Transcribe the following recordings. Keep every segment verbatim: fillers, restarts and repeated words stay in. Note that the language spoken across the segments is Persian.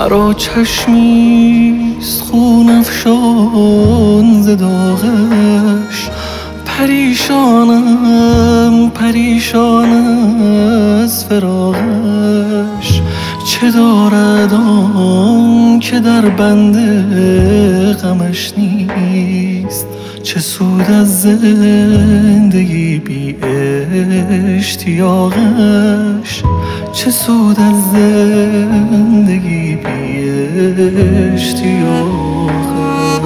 مرا چشمیست خون افشان ز داغش، پریشانم پریشان از فراقش. چه دارد آن که در بند غمش نیست، چه سود از زندگی بی اشتیاقش، چه سود از زندگی بی اشتیاقش.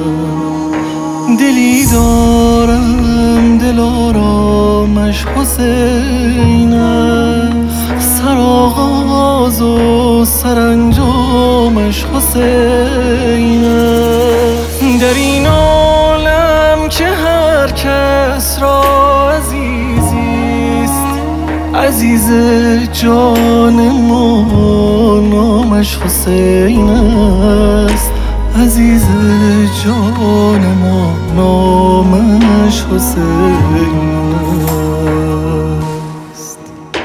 دلی دارم دلارامش حسین است، سرآغاز و سرانجامش حسین است. در این عالم که هر کس را عزیزیست، عزیز جان ما نامش حسین است، عزیز جان ما نامش حسین است.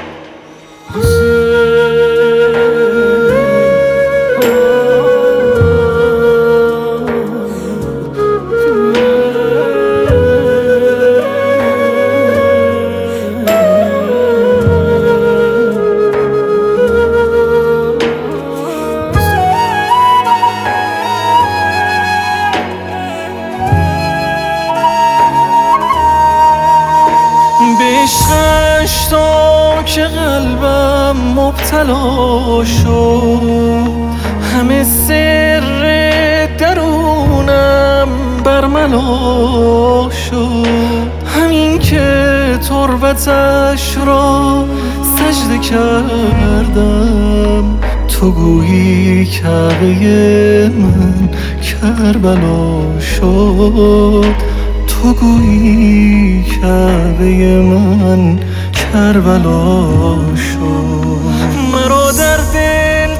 عشقش تا که قلبم مبتلا شد، همه سر درونم برملا شد. همین که تربتش را سجده کردم، تو گویی کعبه من کربلا شد، تو گویی کعبه من کربلا شد. مرا در دل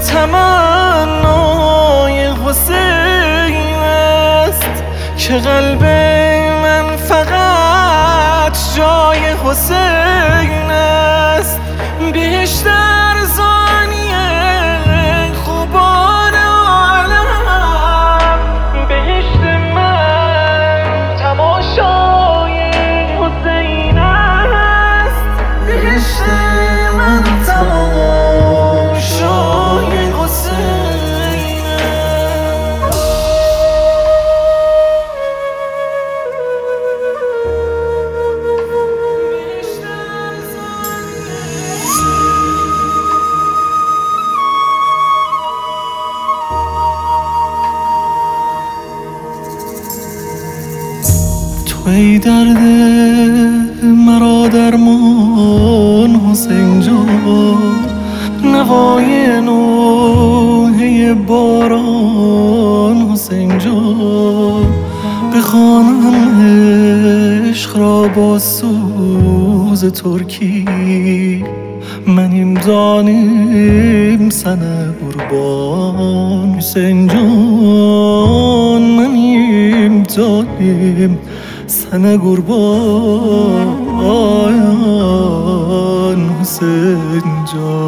تمنای حسین است، که قلب من فقط جای حسین است. بهشت ارزانی خوبان عالم، بهشت من تماشای حسین است، بهشت من تماشای حسین است. تو ای درد مرا درمان حسین جان، نوای نوحه باران حسین جان. بخوانم عشق را با سوز ترکی، منیم زانیم سنه قربان حسین جان، منیم زانیم سنه قربان حسین جان.